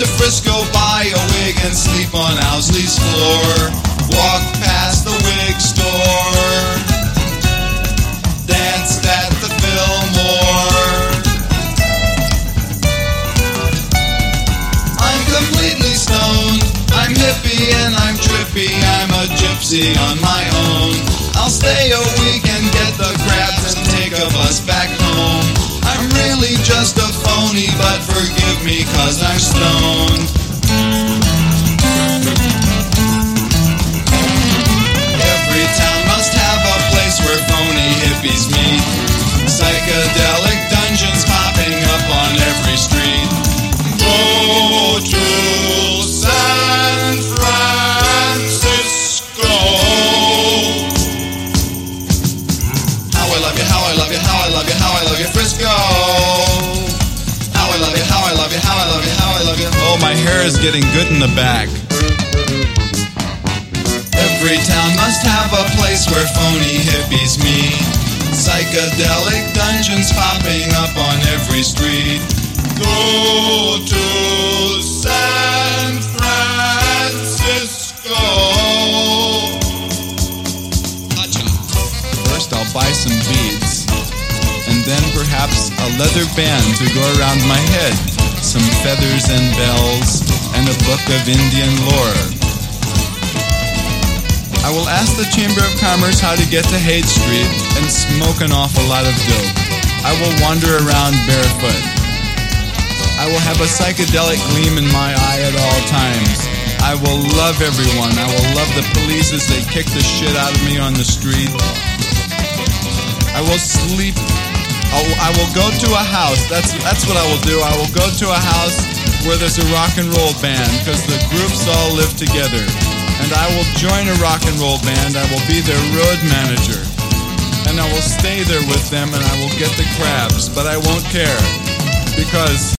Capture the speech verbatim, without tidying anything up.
Frisco, buy a wig and sleep on Owsley's floor. Walk past the wig store, danced at the Fillmore. I'm completely stoned, I'm hippie and I'm trippy, I'm a gypsy on my own. I'll stay a week and get the crabs and take a bus back home. I'm really just a phony, but forgive me 'cause I'm stoned. Every town must have a place where phony hippies meet. Psychedelic dungeons popping up on every street. Go to San Francisco. How I love you, how I love you, how I love you, how I love you, Frisco. How I love you, how I love you, how I love you, how I love you. Oh, my hair is getting good in the back. Every town must have a place where phony hippies meet. Psychedelic dungeons popping up on every street. Go to San Francisco. First I'll buy some beads, and then perhaps a leather band to go around my head, some feathers and bells, and a book of Indian lore. I will ask the Chamber of Commerce how to get to Haight Street and smoke an awful lot of dope. I will wander around barefoot. I will have a psychedelic gleam in my eye at all times. I will love everyone. I will love the police as they kick the shit out of me on the street. I will sleep. I'll, I will go to a house. That's that's what I will do. I will go to a house where there's a rock and roll band because the groups all live together. And I will join a rock and roll band. I will be their road manager. And I will stay there with them and I will get the crabs. But I won't care because